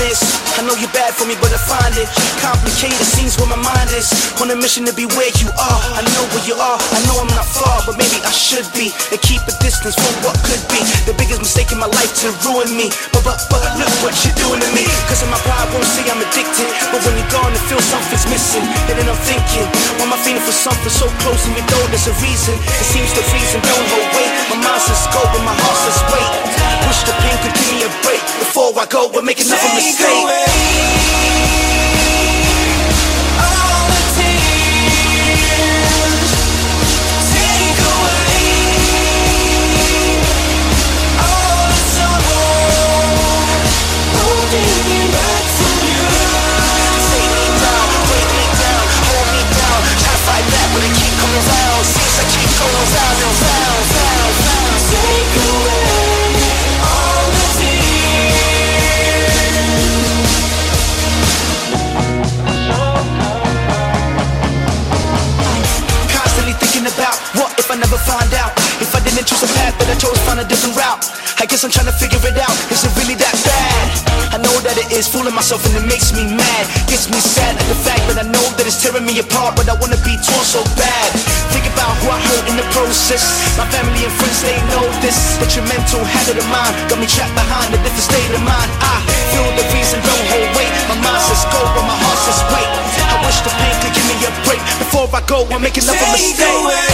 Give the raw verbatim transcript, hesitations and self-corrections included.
honest. I know you're bad for me, but I find it complicated. Seems where my mind is on a mission to be where you are. I know where you are, I know I'm not far, but maybe I should be, and keep a distance from what could be the biggest mistake in my life to ruin me. But, but, but, look what you're doing to me. Cause of my pride won't say I'm addicted, but when you're gone, it feels something's missing. And then I'm thinking, why am I feeling for something so close, and you know there's a reason? It seems the reason don't hold weight. My mind says go, but my heart says wait. Wish the pain could give me a break before I go. We're making another mistake. I never find out if I didn't choose a path that I chose, find a different route. I guess I'm trying to figure it out. Is it really that bad? I know that it is, fooling myself and it makes me mad. Gets me sad at the fact that I know that it's tearing me apart, but I wanna be torn so bad. Think about who I hurt in the process. My family and friends, they know this. Detrimental habit of mine got me trapped behind a different state of mind. I feel the reason don't hold weight. My mind says go, but my heart says wait. I wish the pain could give me a break before I go. I'm making another mistake.